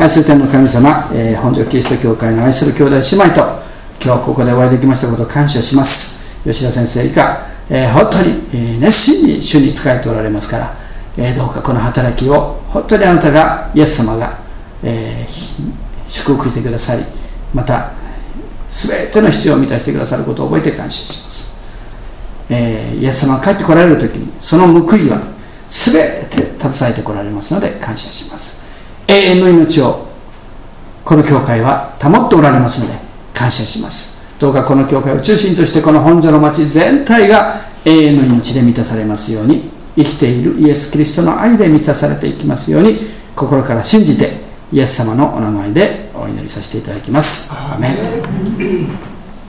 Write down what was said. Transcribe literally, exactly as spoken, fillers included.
愛する天の神様、えー、本所キリスト教会の愛する兄弟姉妹と今日ここでお会いできましたことを感謝します。吉田先生以下、えー、本当に、えー、熱心に主に仕えておられますから、えー、どうかこの働きを本当にあなたがイエス様が、えー、祝福してくださり、また全ての必要を満たしてくださることを覚えて感謝します。えー、イエス様が帰ってこられるときにその報いは全て携えてこられますので感謝します。永遠の命をこの教会は保っておられますので感謝します。どうかこの教会を中心としてこの本所の町全体が永遠の命で満たされますように、生きているイエス・キリストの愛で満たされていきますように心から信じてイエス様のお名前でお祈りさせていただきます。アーメン。